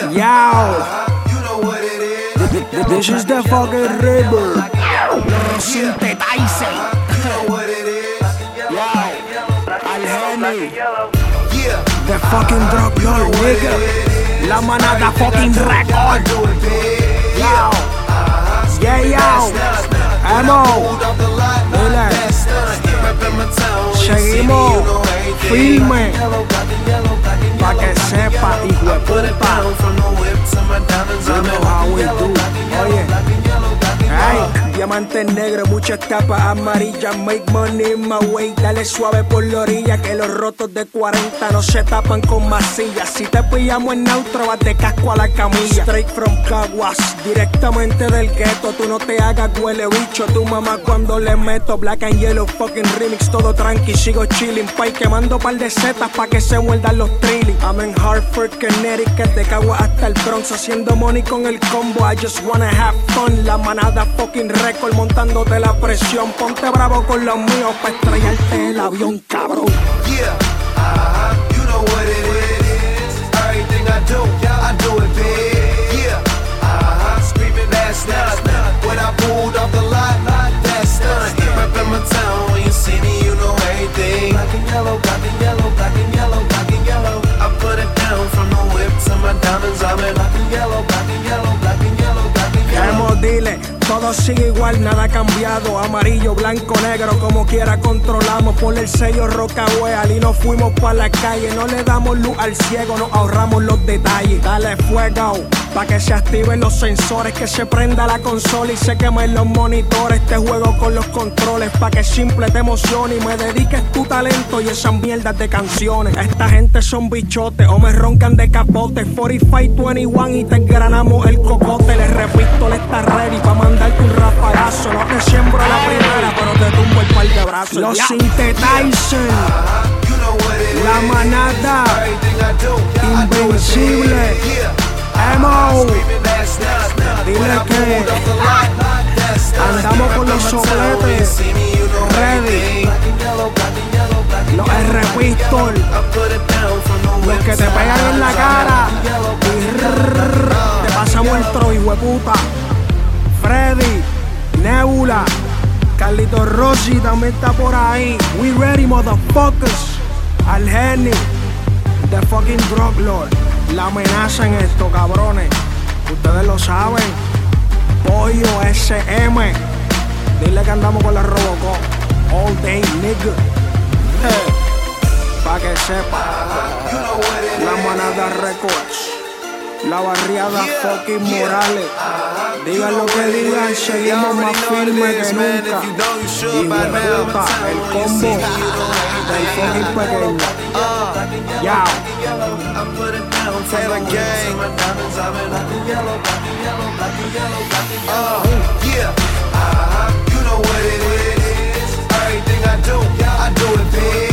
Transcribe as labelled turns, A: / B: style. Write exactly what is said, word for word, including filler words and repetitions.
A: Yo, this is the fucking river. Synthetizer. Yo, Al Henny. The fucking drop lord, nigga. La manada fucking record. Yo, yeah, yo. Emo. Dile. Seguimos firme. Pa' que sepa, hijo de puta. You know how we do. Oye, ay, diamante negro, muchas tapas amarillas. Make money in my way. Dale suave por la orilla, que los rotos de cuarenta no se tapan con masillas. Si te pillamos en neutro, vas de casco a la camilla. Straight from Caguas, directamente del gueto. Tú no te hagas huele bicho, tu mamá cuando le meto. Black and yellow, fucking remix, todo tranqui. Sigo chilling, pay quemando par de setas pa' que se muerdan los trillis. I'm in Hartford, Connecticut, de Caguas hasta el Bronx, haciendo money con el combo. I just wanna have fun. La manada fucking record, montándote la presión. Ponte bravo con los míos pa' estrellarte el avión, cabrón.
B: Yeah, uh-huh, you know what it is. Everything I do, I do it big. Yeah, uh-huh, screaming that's not. When I pulled off the lot, that's done. Reppin' my town, when you see me, you know everything. Black and yellow, black and yellow, black and yellow, black and yellow. I put it down from the whip to my diamonds. I'm in black and yellow, black and yellow, black and yellow, black and yellow.
A: Emo, dile, todo sigue igual, nada ha cambiado. Amarillo, blanco, negro, como quiera controlamos. Por el sello Rocahueal y nos fuimos pa' la calle. No le damos luz al ciego, nos ahorramos los detalles. Dale fuego, pa' que se activen los sensores, que se prenda la consola y se quemen los monitores. Te juego con los controles, pa' que simple te emocione y me dediques tu talento y esas mierdas de canciones. Esta gente son bichotes o me roncan de capote. cuarenta y cinco, veintiuno y te engranamos el cocote. Les repito, le está ready pa' mandarte un rafagazo. No te siembro a la primera, pero te tumbo el par de brazos. Los yeah. Synthetizer, la manada, invencible. Emo, dile que andamos con los sobletes, ready. Los R-Pistol, los que te pegan en la cara y rrr, te pasamos el tro, hijueputa. Freddy, Nebula, Carlito Rossi también está por ahí. We ready, motherfuckers. Al Henny, the fucking drug lord. La amenaza en esto, cabrones. Ustedes lo saben. Pollo S M. Dile que andamos con la Robocop. All day, nigga. Eh, pa' que sepa. La manada Records. La barriada fucking Morales. Digan lo que digan, seguimos más firmes que nunca. Y puta, el combo del fucking pequeño. Ya.
B: Taylor Gang. Uh, yeah, uh-huh, you know what it is. Everything I do, I do it big.